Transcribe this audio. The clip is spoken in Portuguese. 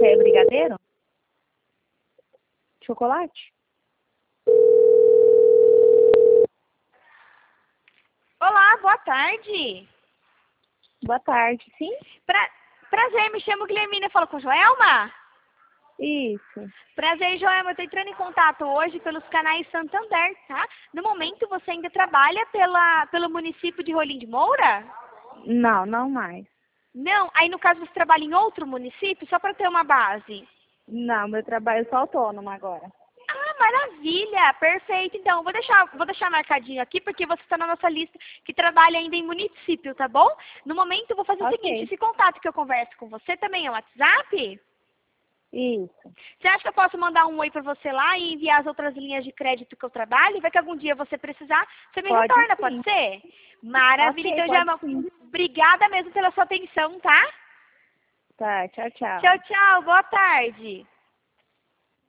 Quer brigadeiro? Chocolate? Olá, boa tarde. Boa tarde, sim? Prazer, me chamo Guilhermina, falo com Joelma? Isso. Prazer, Joelma, eu estou entrando em contato hoje pelos canais Santander, tá? No momento, você ainda trabalha pelo município de Rolim de Moura? Não, não mais. Não? Aí, no caso, você trabalha em outro município, só para ter uma base? Não, meu trabalho eu sou autônoma agora. Ah, maravilha! Perfeito. Então, vou deixar marcadinho aqui, porque você está na nossa lista que trabalha ainda em município, tá bom? No momento, vou fazer o seguinte, Ok. esse contato que eu converso com você também é o WhatsApp? Isso. Você acha que eu posso mandar um oi para você lá e enviar as outras linhas de crédito que eu trabalho? Vai que algum dia você precisar, você me Pode retorna, pode sim. ser? Maravilha. Ok, Então, já, pode sim. obrigada mesmo pela sua atenção, tá? Tá, tchau, tchau. Tchau, tchau. Boa tarde.